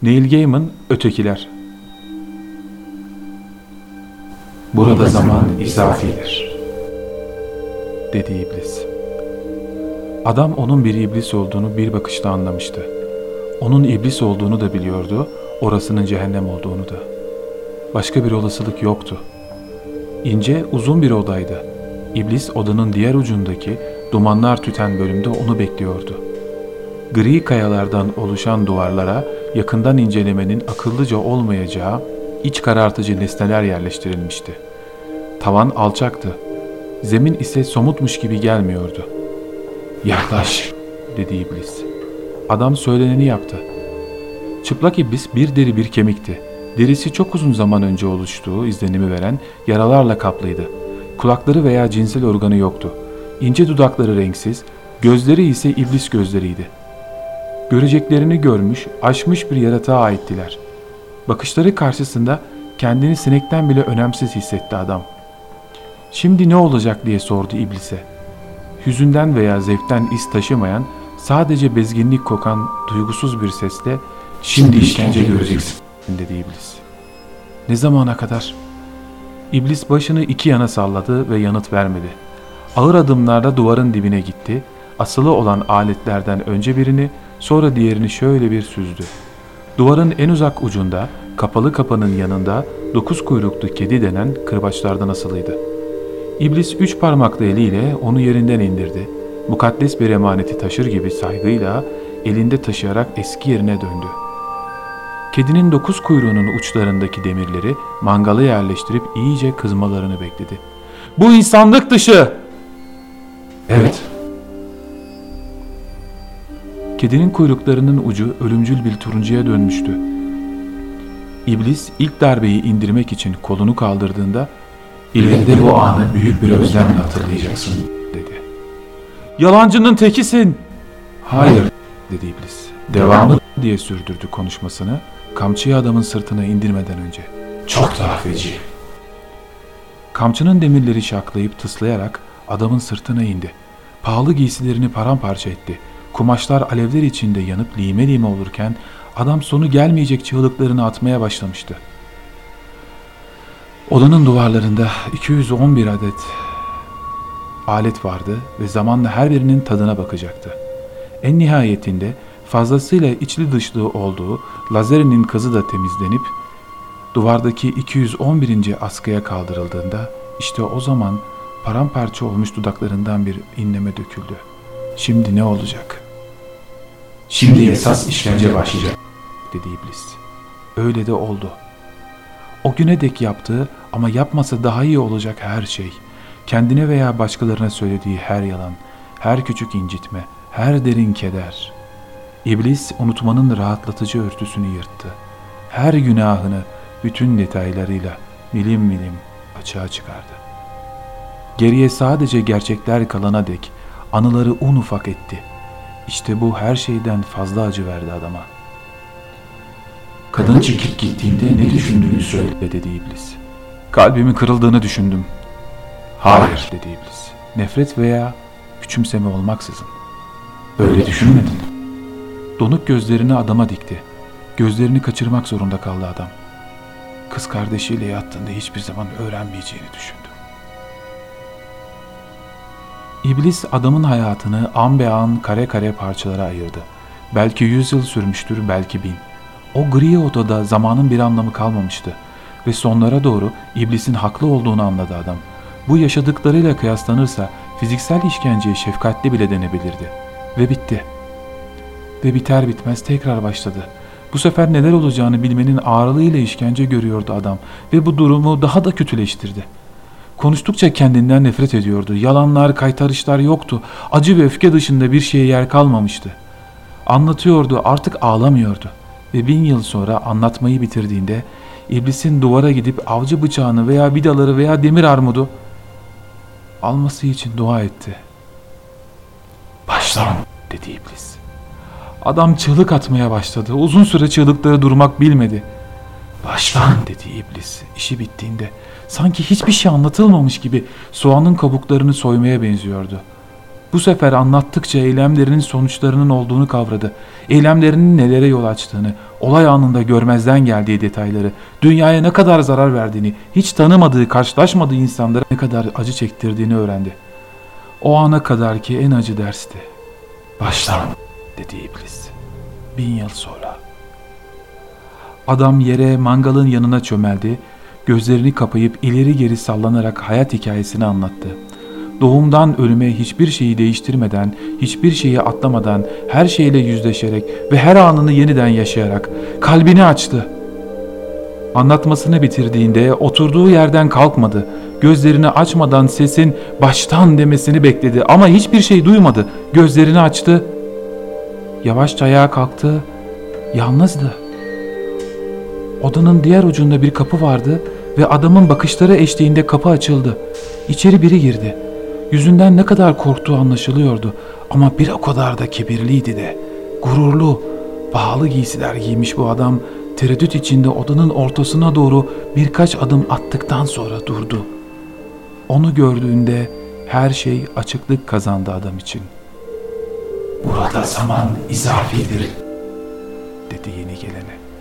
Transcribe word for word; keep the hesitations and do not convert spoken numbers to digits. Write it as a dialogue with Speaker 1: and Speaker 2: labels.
Speaker 1: Neil Gaiman, Ötekiler.
Speaker 2: Burada zaman izafidir,
Speaker 1: dedi iblis. Adam onun bir iblis olduğunu bir bakışta anlamıştı. Onun iblis olduğunu da biliyordu, orasının cehennem olduğunu da. Başka bir olasılık yoktu. İnce, uzun bir odaydı. İblis odanın diğer ucundaki dumanlar tüten bölümde onu bekliyordu. Gri kayalardan oluşan duvarlara yakından incelemenin akıllıca olmayacağı iç karartıcı nesneler yerleştirilmişti. Tavan alçaktı. Zemin ise somutmuş gibi gelmiyordu.
Speaker 2: Yaklaş,
Speaker 1: dedi iblis. Adam söyleneni yaptı. Çıplak iblis bir deri bir kemikti. Derisi çok uzun zaman önce oluştuğu izlenimi veren yaralarla kaplıydı. Kulakları veya cinsel organı yoktu. İnce dudakları renksiz, gözleri ise iblis gözleriydi. Göreceklerini görmüş, aşmış bir yaratığa aittiler. Bakışları karşısında kendini sinekten bile önemsiz hissetti adam. Şimdi ne olacak diye sordu iblise. Hüzünden veya zevkten iz taşımayan, sadece bezginlik kokan duygusuz bir sesle
Speaker 2: "Şimdi işkence göreceksin,"
Speaker 1: dedi iblis. Ne zamana kadar? İblis başını iki yana salladı ve yanıt vermedi. Ağır adımlarla duvarın dibine gitti. Asılı olan aletlerden önce birini, sonra diğerini şöyle bir süzdü. Duvarın en uzak ucunda, kapalı kapının yanında dokuz kuyruklu kedi denen kırbaçlardan asılıydı. İblis üç parmaklı eliyle onu yerinden indirdi. Mukaddes bir emaneti taşır gibi saygıyla elinde taşıyarak eski yerine döndü. Kedinin dokuz kuyruğunun uçlarındaki demirleri mangala yerleştirip iyice kızmalarını bekledi. "Bu insanlık dışı!"
Speaker 2: "Evet."
Speaker 1: Kedinin kuyruklarının ucu ölümcül bir turuncuya dönmüştü. İblis ilk darbeyi indirmek için kolunu kaldırdığında
Speaker 2: "İleride bu anı büyük bir özlemle hatırlayacaksın,"
Speaker 1: dedi. "Yalancının tekisin!"
Speaker 2: "Hayır,"
Speaker 1: dedi iblis. "Devamı," diye sürdürdü konuşmasını, kamçıyı adamın sırtına indirmeden önce.
Speaker 2: "Çok daha feci."
Speaker 1: Kamçının demirleri şaklayıp tıslayarak adamın sırtına indi. Pahalı giysilerini paramparça etti. Kumaşlar alevler içinde yanıp lime lime olurken adam sonu gelmeyecek çığlıklarını atmaya başlamıştı. Odanın duvarlarında iki yüz on bir adet alet vardı ve zamanla her birinin tadına bakacaktı. En nihayetinde fazlasıyla içli dışlı olduğu lazerinin kazı da temizlenip duvardaki iki yüz on birinci askıya kaldırıldığında işte o zaman paramparça olmuş dudaklarından bir inleme döküldü. Şimdi ne olacak?
Speaker 2: "Şimdi esas işkence başlayacak,"
Speaker 1: dedi iblis. Öyle de oldu. O güne dek yaptığı ama yapmasa daha iyi olacak her şey, kendine veya başkalarına söylediği her yalan, her küçük incitme, her derin keder. İblis unutmanın rahatlatıcı örtüsünü yırttı. Her günahını bütün detaylarıyla milim milim açığa çıkardı. Geriye sadece gerçekler kalana dek anıları un ufak etti. İşte bu her şeyden fazla acı verdi adama.
Speaker 2: "Kadın çekip gittiğinde ne düşündüğünü söyle,"
Speaker 1: dedi iblis. "Kalbimin kırıldığını düşündüm."
Speaker 2: "Hayır,"
Speaker 1: dedi iblis. Nefret veya küçümseme olmaksızın.
Speaker 2: "Öyle düşünmedin."
Speaker 1: Donuk gözlerini adama dikti. Gözlerini kaçırmak zorunda kaldı adam. Kız kardeşiyle yattığında hiçbir zaman öğrenmeyeceğini düşündü. İblis adamın hayatını an be an kare kare parçalara ayırdı. Belki yüz yıl sürmüştür, belki bin. O gri odada zamanın bir anlamı kalmamıştı. Ve sonlara doğru iblisin haklı olduğunu anladı adam. Bu yaşadıklarıyla kıyaslanırsa fiziksel işkenceye şefkatli bile denebilirdi. Ve bitti. Ve biter bitmez tekrar başladı. Bu sefer neler olacağını bilmenin ağırlığıyla işkence görüyordu adam. Ve bu durumu daha da kötüleştirdi. Konuştukça kendinden nefret ediyordu. Yalanlar, kaytarışlar yoktu. Acı ve öfke dışında bir şeye yer kalmamıştı. Anlatıyordu, artık ağlamıyordu. Ve bin yıl sonra anlatmayı bitirdiğinde iblisin duvara gidip avcı bıçağını veya vidaları veya demir armudu alması için dua etti.
Speaker 2: "Baştan,"
Speaker 1: dedi iblis. Adam çığlık atmaya başladı. Uzun süre çığlıkları durmak bilmedi.
Speaker 2: "Baştan,"
Speaker 1: dedi iblis. İşi bittiğinde sanki hiçbir şey anlatılmamış gibi soğanın kabuklarını soymaya benziyordu. Bu sefer anlattıkça eylemlerinin sonuçlarının olduğunu kavradı. Eylemlerinin nelere yol açtığını, olay anında görmezden geldiği detayları, dünyaya ne kadar zarar verdiğini, hiç tanımadığı, karşılaşmadığı insanlara ne kadar acı çektirdiğini öğrendi. O ana kadarki en acı dersti.
Speaker 2: Baştan,
Speaker 1: dedi iblis. Bin yıl sonra. Adam yere, mangalın yanına çömeldi, gözlerini kapayıp ileri geri sallanarak hayat hikayesini anlattı. Doğumdan ölüme hiçbir şeyi değiştirmeden, hiçbir şeyi atlamadan, her şeyle yüzleşerek ve her anını yeniden yaşayarak kalbini açtı. Anlatmasını bitirdiğinde oturduğu yerden kalkmadı. Gözlerini açmadan sesin baştan demesini bekledi ama hiçbir şey duymadı. Gözlerini açtı. Yavaşça ayağa kalktı. Yalnızdı. Odanın diğer ucunda bir kapı vardı ve adamın bakışları eşliğinde kapı açıldı. İçeri biri girdi. Yüzünden ne kadar korktuğu anlaşılıyordu ama bir o kadar da kibirliydi de. Gururlu, pahalı giysiler giymiş bu adam tereddüt içinde odanın ortasına doğru birkaç adım attıktan sonra durdu. Onu gördüğünde her şey açıklık kazandı adam için.
Speaker 2: Burada zaman izafidir,
Speaker 1: dedi yeni gelene.